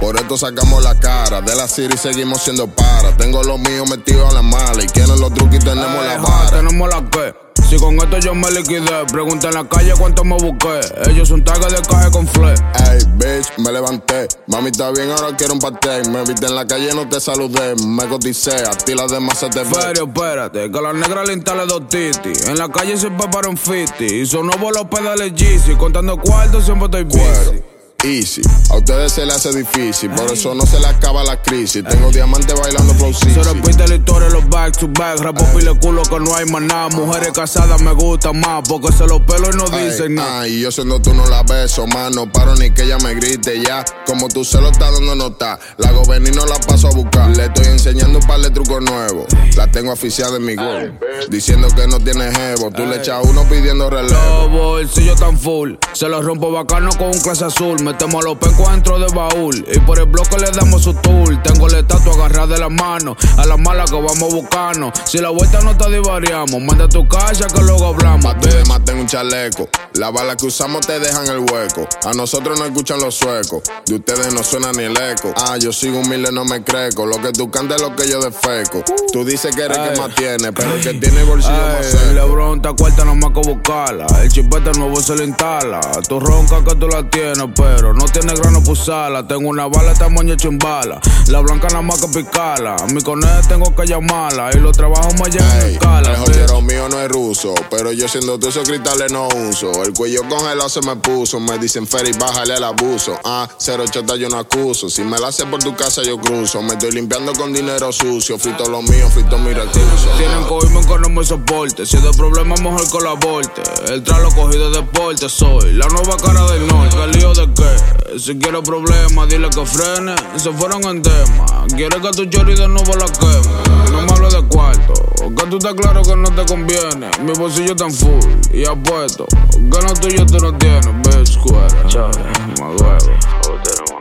Por esto sacamos la cara. De la city seguimos siendo para. Tengo los míos metidos en la mala. Y quieren los trucos y tenemos la vara. Tenemos la que. Si con esto yo me liquidé, pregunta en la calle cuánto me busqué. Ellos son tagas de caja con fle. Ey, bitch, me levanté. Mami, está bien, ahora quiero un pastel. Me viste en la calle, no te saludé. Me coticé, a ti las demás se te ve. Ferio, espérate, que a la negra le instale 2 titi. En la calle siempre para un 50. Y sonó por los pedales Yeezy. Contando cuartos siempre estoy busy. Easy, a ustedes se les hace difícil, por eso no se les acaba la crisis. Tengo diamantes bailando flow sexy. Se repite la historia, los back to back. Rapo pile culo que no hay más nada. Mujeres casadas me gustan más porque se los pelo y no dicen nada. Y yo siendo tú no la beso, más no paro ni que ella me grite ya. Como tú se lo estás dando nota, la hago venir y no la paso a buscar. Le estoy enseñando un par de trucos nuevos. La tengo aficiada en mi gol, diciendo que no tiene jevo. Tú le echas uno pidiendo relevo. Los bolsillos tan full, se los rompo bacano con un clase azul. Metemos los pecos dentro del baúl y por el bloque le damos su tour. Tengo la estatua agarrada de la mano, a la mala que vamos buscando. Si la vuelta no te divariamos, manda a tu casa que luego hablamos. Pa' te maten un chaleco, las balas que usamos te dejan el hueco. A nosotros no escuchan los suecos, de ustedes no suena ni el eco. Yo sigo humilde, no me creco, lo que tú cantes es lo que yo defeco. Tú dices que eres que más tiene, pero el que tiene bolsillo más seco. El Lebron está cuarta, no más que buscarla. El chipete nuevo se le instala. Tú ronca que tú la tienes, pero no tiene grano por usarla. Tengo una bala, esta moña chimbala. La blanca nada más que picarla. A mi conejo tengo que llamarla. Y los trabajos me llevan en escala. El joyero mío no es ruso, pero yo siendo tú esos cristales no uso. El cuello congelado se me puso. Me dicen Ferry, bájale el abuso. 080 yo no acuso. Si me la hace por tu casa yo cruzo. Me estoy limpiando con dinero sucio. Frito lo mío, frito mi recurso. Tienen cogerme que no me soporte. Si es de problema mejor que lo aborte. El tralo cogido de deporte. Soy la nueva cara del norte. ¿El lío de qué? Si quieres problemas, dile que frene. Se fueron en tema. Quieres que tu chori de nuevo la queme. No me hables de cuarto, que tú estás claro que no te conviene. Mi bolsillo tan full y apuesto que no tuyo tú no tienes. Ves, cuera, más huevo.